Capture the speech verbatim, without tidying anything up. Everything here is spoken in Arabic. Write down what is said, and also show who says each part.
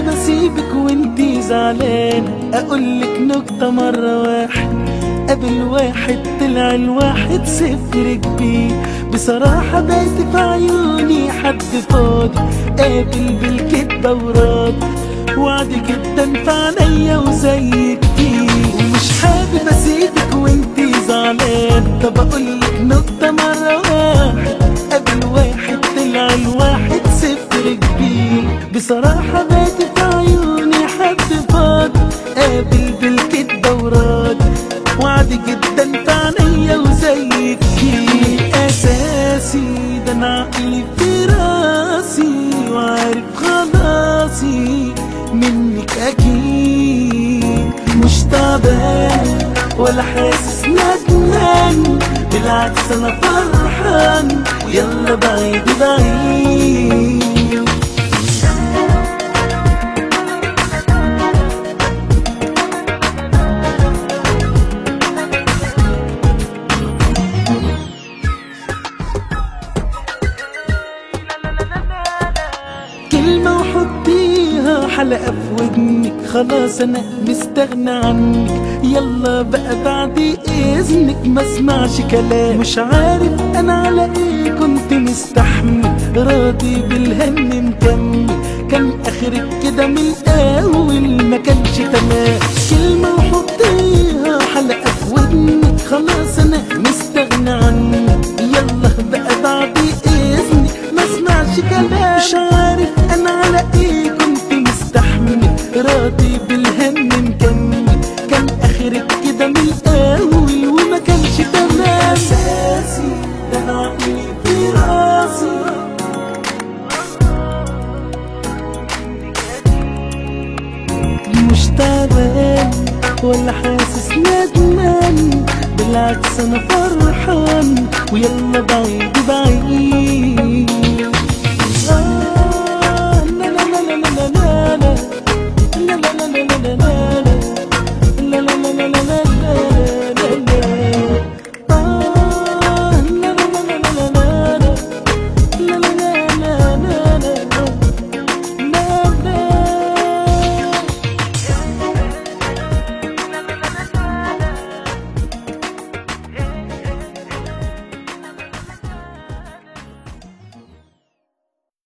Speaker 1: حابب اسيبك وانتي زعلانة، اقولك نكتة مرة واحد قبل واحد طلع الواحد صفر كبير. بصراحة بقيت في عيوني حد فاضي قابل بالكدبة وراضي، وعد جدا في عينيا وزي كتير. ومش حابب اسيبك وانتي زعلانة، طب اقولك نكتة مرة واحد قبل واحد طلع الواحد صفر كبير. بصراحة بقيت في عيوني حد فاضي قابل بالكدبة وراضي، وعد جدا في عينيا وزي كتير. اساسي ده انا عقلي في راسي وعارف خلاصي منك اكيد. مش تعبان ولا حاسس ندمان، بالعكس انا فرحان ويلا بعيد بعيد. كلمة وحطيها حلقة في ودنك، خلاص انا مستغنى عنك، يلا بقى بعد اذنك ما اسمعش كلام. مش عارف انا على ايه كنت مستحمل، راضي بالهم مكمل، كان اخرك كده من الاول ما كانش تمام. كلمة وحطيها حلقة في ودنك، خلاص انا مستغنى عنك، يلا بقى بعد اذنك ما اسمعش كلام. مش عارف انا على ايه كنت مستحمل، راضي بالهم مكمل، كان اخرك كده من الاول وما كانش تمام. اساسي ده انا عقلي في راسي مش تعبان ولا حاسس ندمان، بالعكس انا فرحان ويلا بعيد بعيد.